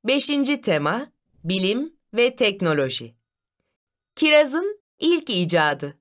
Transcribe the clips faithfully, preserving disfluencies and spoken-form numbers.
Beşinci tema, bilim ve teknoloji. Kiraz'ın ilk icadı.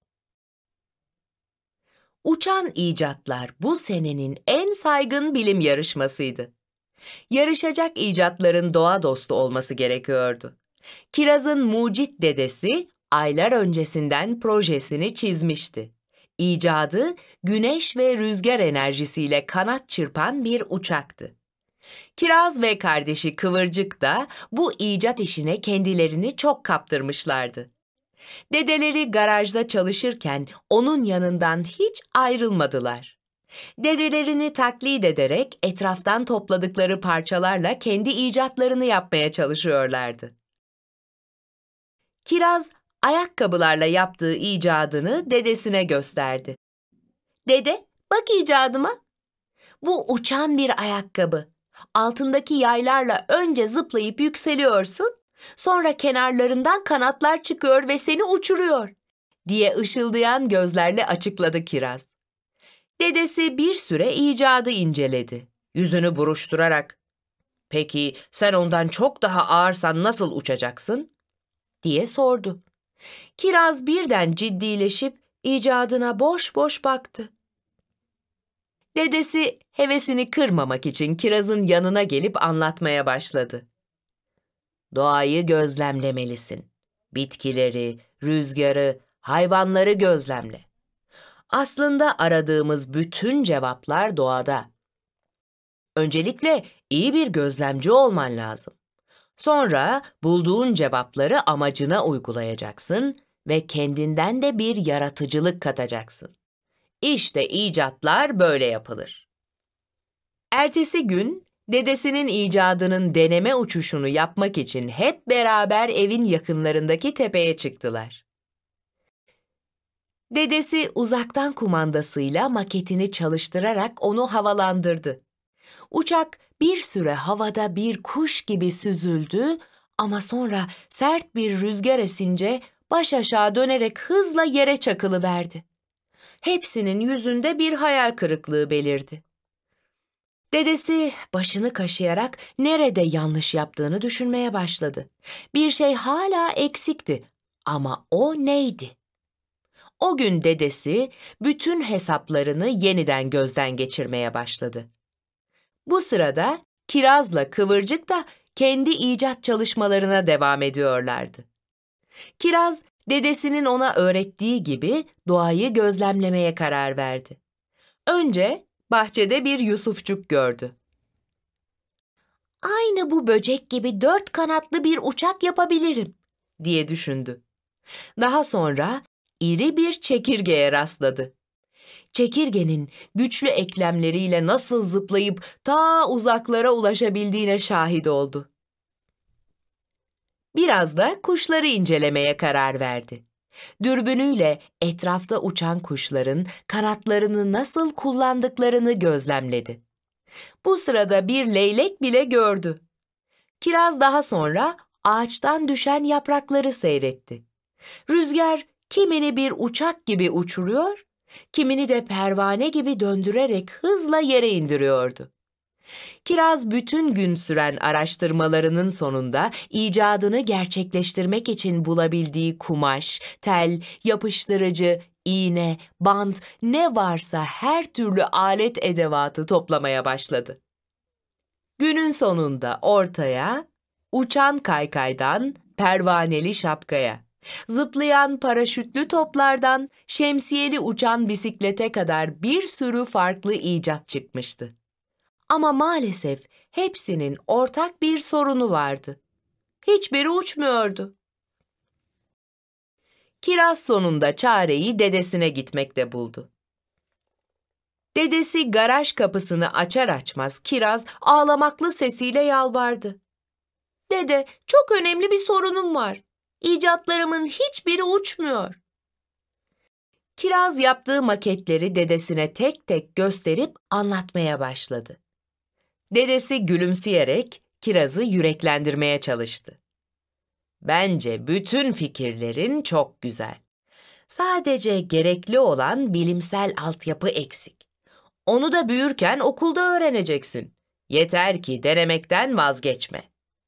Uçan icatlar bu senenin en saygın bilim yarışmasıydı. Yarışacak icatların doğa dostu olması gerekiyordu. Kiraz'ın mucit dedesi aylar öncesinden projesini çizmişti. İcadı güneş ve rüzgar enerjisiyle kanat çırpan bir uçaktı. Kiraz ve kardeşi Kıvırcık da bu icat işine kendilerini çok kaptırmışlardı. Dedeleri garajda çalışırken onun yanından hiç ayrılmadılar. Dedelerini taklit ederek etraftan topladıkları parçalarla kendi icatlarını yapmaya çalışıyorlardı. Kiraz ayakkabılarla yaptığı icadını dedesine gösterdi. "Dede, bak icadıma. Bu uçan bir ayakkabı. Altındaki yaylarla önce zıplayıp yükseliyorsun, sonra kenarlarından kanatlar çıkıyor ve seni uçuruyor," diye ışıldayan gözlerle açıkladı Kiraz. Dedesi bir süre icadı inceledi. Yüzünü buruşturarak, "Peki sen ondan çok daha ağırsan nasıl uçacaksın?" diye sordu. Kiraz birden ciddileşip icadına boş boş baktı. Dedesi hevesini kırmamak için Kiraz'ın yanına gelip anlatmaya başladı. "Doğayı gözlemlemelisin. Bitkileri, rüzgarı, hayvanları gözlemle. Aslında aradığımız bütün cevaplar doğada. Öncelikle iyi bir gözlemci olman lazım. Sonra bulduğun cevapları amacına uygulayacaksın ve kendinden de bir yaratıcılık katacaksın. İşte icatlar böyle yapılır." Ertesi gün dedesinin icadının deneme uçuşunu yapmak için hep beraber evin yakınlarındaki tepeye çıktılar. Dedesi uzaktan kumandasıyla maketini çalıştırarak onu havalandırdı. Uçak bir süre havada bir kuş gibi süzüldü ama sonra sert bir rüzgar esince baş aşağı dönerek hızla yere çakılıverdi. Hepsinin yüzünde bir hayal kırıklığı belirdi. Dedesi başını kaşıyarak nerede yanlış yaptığını düşünmeye başladı. Bir şey hala eksikti ama o neydi? O gün dedesi bütün hesaplarını yeniden gözden geçirmeye başladı. Bu sırada Kiraz'la Kıvırcık da kendi icat çalışmalarına devam ediyorlardı. Kiraz, dedesinin ona öğrettiği gibi doğayı gözlemlemeye karar verdi. Önce bahçede bir yusufçuk gördü. "Aynı bu böcek gibi dört kanatlı bir uçak yapabilirim," diye düşündü. Daha sonra iri bir çekirgeye rastladı. Çekirgenin güçlü eklemleriyle nasıl zıplayıp ta uzaklara ulaşabildiğine şahit oldu. Biraz da kuşları incelemeye karar verdi. Dürbünüyle etrafta uçan kuşların kanatlarını nasıl kullandıklarını gözlemledi. Bu sırada bir leylek bile gördü. Kiraz daha sonra ağaçtan düşen yaprakları seyretti. Rüzgar kimini bir uçak gibi uçuruyor, kimini de pervane gibi döndürerek hızla yere indiriyordu. Kiraz bütün gün süren araştırmalarının sonunda icadını gerçekleştirmek için bulabildiği kumaş, tel, yapıştırıcı, iğne, bant ne varsa her türlü alet edevatı toplamaya başladı. Günün sonunda ortaya uçan kaykaydan pervaneli şapkaya, zıplayan paraşütlü toplardan şemsiyeli uçan bisiklete kadar bir sürü farklı icat çıkmıştı. Ama maalesef hepsinin ortak bir sorunu vardı. Hiçbiri uçmuyordu. Kiraz sonunda çareyi dedesine gitmekte buldu. Dedesi garaj kapısını açar açmaz Kiraz ağlamaklı sesiyle yalvardı. "Dede, çok önemli bir sorunum var. İcatlarımın hiçbiri uçmuyor." Kiraz yaptığı maketleri dedesine tek tek gösterip anlatmaya başladı. Dedesi gülümseyerek Kiraz'ı yüreklendirmeye çalıştı. "Bence bütün fikirlerin çok güzel. Sadece gerekli olan bilimsel altyapı eksik. Onu da büyürken okulda öğreneceksin. Yeter ki denemekten vazgeçme."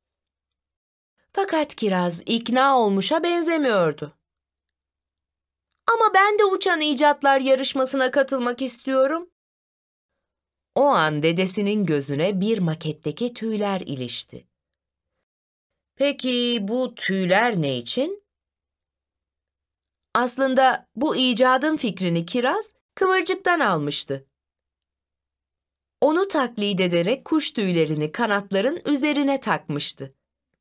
Fakat Kiraz ikna olmuşa benzemiyordu. Ama ben de uçan icatlar yarışmasına katılmak istiyorum. O an dedesinin gözüne bir maketteki tüyler ilişti. Peki bu tüyler ne için? Aslında bu icadın fikrini Kiraz Kıvırcık'tan almıştı. Onu taklit ederek kuş tüylerini kanatların üzerine takmıştı.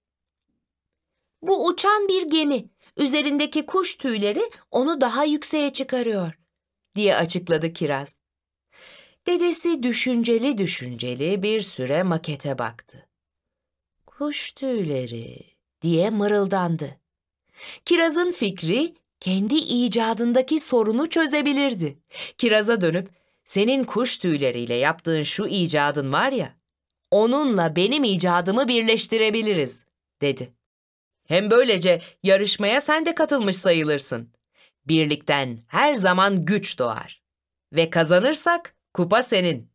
Bu uçan bir gemi. Üzerindeki kuş tüyleri onu daha yükseğe çıkarıyor, diye açıkladı Kiraz. Dedesi düşünceli düşünceli bir süre makete baktı. Kuş tüyleri, diye mırıldandı. Kiraz'ın fikri kendi icadındaki sorunu çözebilirdi. Kiraz'a dönüp, senin kuş tüyleriyle yaptığın şu icadın var ya, onunla benim icadımı birleştirebiliriz, dedi. Hem böylece yarışmaya sen de katılmış sayılırsın. Birlikten her zaman güç doğar. Ve kazanırsak kupa senin.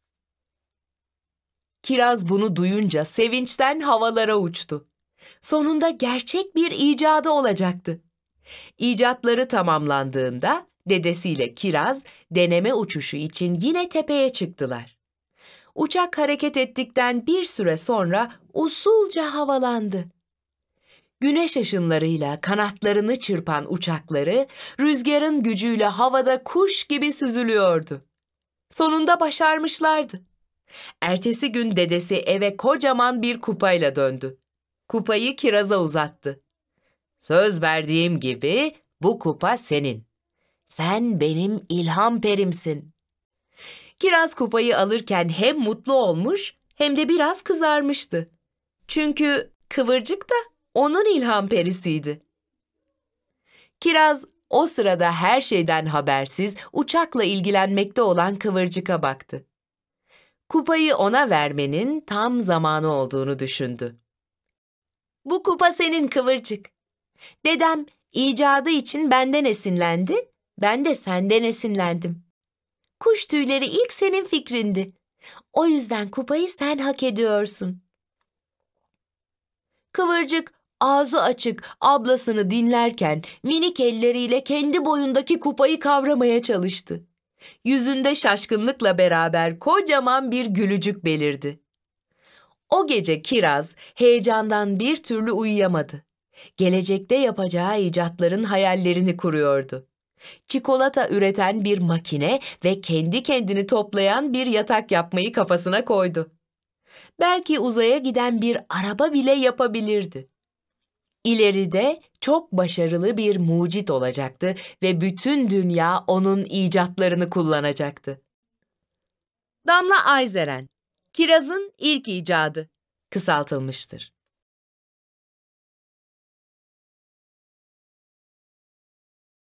Kiraz bunu duyunca sevinçten havalara uçtu. Sonunda gerçek bir icadı olacaktı. İcatları tamamlandığında dedesiyle Kiraz deneme uçuşu için yine tepeye çıktılar. Uçak hareket ettikten bir süre sonra usulca havalandı. Güneş ışınlarıyla kanatlarını çırpan uçakları rüzgarın gücüyle havada kuş gibi süzülüyordu. Sonunda başarmışlardı. Ertesi gün dedesi eve kocaman bir kupayla döndü. Kupayı Kiraz'a uzattı. Söz verdiğim gibi bu kupa senin. Sen benim ilham perimsin. Kiraz kupayı alırken hem mutlu olmuş hem de biraz kızarmıştı. Çünkü Kıvırcık da onun ilham perisiydi. Kiraz o sırada her şeyden habersiz uçakla ilgilenmekte olan Kıvırcık'a baktı. Kupayı ona vermenin tam zamanı olduğunu düşündü. Bu kupa senin Kıvırcık. Dedem icadı için benden esinlendi, ben de senden esinlendim. Kuş tüyleri ilk senin fikrindi. O yüzden kupayı sen hak ediyorsun. Kıvırcık ağzı açık ablasını dinlerken minik elleriyle kendi boyundaki kupayı kavramaya çalıştı. Yüzünde şaşkınlıkla beraber kocaman bir gülücük belirdi. O gece Kiraz heyecandan bir türlü uyuyamadı. Gelecekte yapacağı icatların hayallerini kuruyordu. Çikolata üreten bir makine ve kendi kendini toplayan bir yatak yapmayı kafasına koydu. Belki uzaya giden bir araba bile yapabilirdi. İleride çok başarılı bir mucit olacaktı ve bütün dünya onun icatlarını kullanacaktı. Damla Ayzeren, Kiraz'ın ilk icadı, kısaltılmıştır.